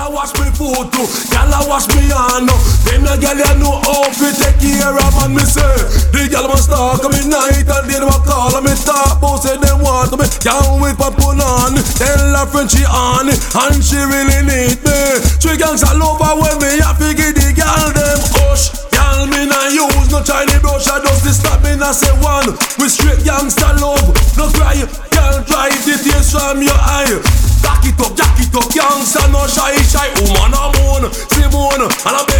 a wash me foot too. Girl a wash me hand. Them the girl you know how to take care of, and me say the girl must talk me night and day them a call and me talk about say them want me. Can't wait for pull on. Tell her friend she on and she really need me. Three gangs all over when me a figure the girl them hush. Girl me nah use no Chinese brush, I just stop me nah say one. We straight gangster love, no cry. Girl dry the tears from your eye. Jack it up, gangster no shy. Woman a moan, Simone, and I